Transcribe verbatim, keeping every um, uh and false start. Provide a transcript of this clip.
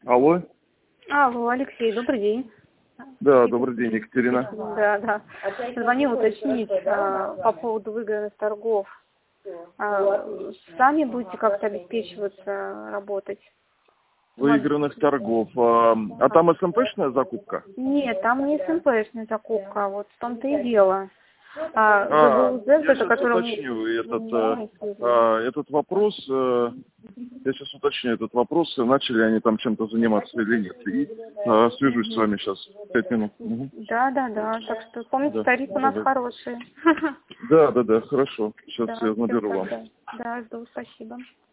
Алло. Алло, Алексей, добрый день. Да, добрый день, Екатерина. Да, да. Звоню уточнить а, по поводу выигранных торгов. А, сами будете как-то обеспечиваться, работать? Выигранных торгов. А, а там эс эм пэ-шная закупка? Нет, там не эс эм пэ-шная закупка, вот в том-то и дело. А, А, ГВУЗ, я это сейчас который... уточню этот, а, а, этот вопрос. А, я сейчас уточню этот вопрос. Начали они там чем-то заниматься или нет. И а, свяжусь с вами сейчас. Пять минут. Угу. Да, да, да. Так что помните, Да, тарифы у нас давай. хорошие. Да, да, да, хорошо. Сейчас Да, я всё, наберу вам. тогда. Да, жду, спасибо.